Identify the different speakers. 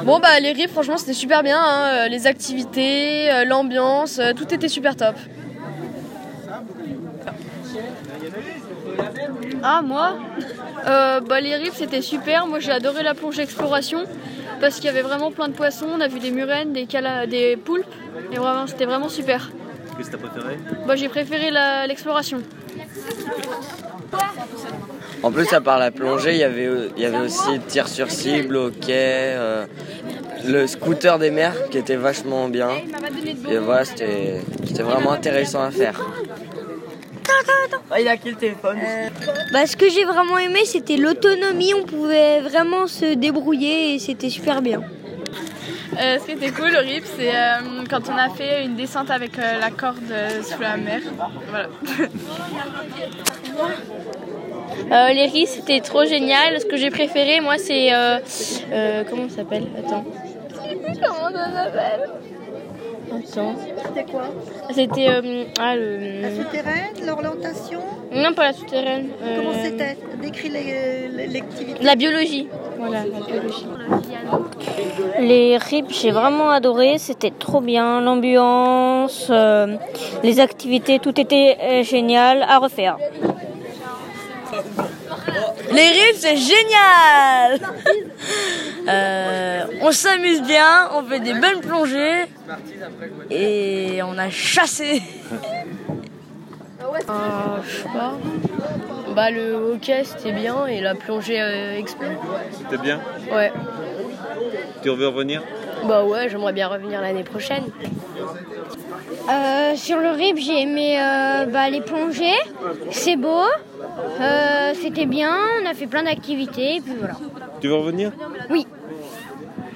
Speaker 1: Bon bah les RIP franchement c'était super bien, hein. Les activités, l'ambiance, tout était super top.
Speaker 2: Ah moi les RIP c'était super, moi j'ai adoré la plongée exploration parce qu'il y avait vraiment plein de poissons, on a vu des murènes, des poulpes et vraiment c'était vraiment super.
Speaker 3: Qu'est-ce que t'as préféré?
Speaker 2: J'ai préféré l'exploration.
Speaker 4: En plus, à part la plongée, il y avait aussi tir sur cible, hockey, le scooter des mers qui était vachement bien. Et voilà, c'était vraiment intéressant à faire.
Speaker 5: Il a quel téléphone?
Speaker 6: Ce que j'ai vraiment aimé, c'était l'autonomie. On pouvait vraiment se débrouiller et c'était super bien.
Speaker 2: Ce qui était cool, le RIP, c'est quand on a fait une descente avec la corde sous la mer. Voilà.
Speaker 7: Les RIP, c'était trop génial. Ce que j'ai préféré, moi, c'est... comment ça s'appelle? Attends.
Speaker 2: Comment ça s'appelle?
Speaker 7: Attends.
Speaker 8: C'était quoi?
Speaker 7: C'était...
Speaker 8: La souterraine, l'orientation?
Speaker 7: Non, pas la souterraine.
Speaker 8: Comment c'était? Décris l'activité.
Speaker 7: La biologie. Voilà, la biologie.
Speaker 6: Les RIP, j'ai vraiment adoré. C'était trop bien. L'ambiance, les activités, tout était génial à refaire.
Speaker 5: Les RIP, c'est génial. On s'amuse bien, on fait des belles plongées et on a chassé.
Speaker 1: Je sais pas. Le hockey c'était bien et la plongée explo.
Speaker 3: C'était bien?
Speaker 1: Ouais.
Speaker 3: Tu veux revenir?
Speaker 1: Bah ouais, j'aimerais bien revenir l'année prochaine.
Speaker 6: Sur le RIP, j'ai aimé les plongées. C'est beau. C'était bien. On a fait plein d'activités. Et puis voilà.
Speaker 3: Tu veux revenir?
Speaker 6: Oui.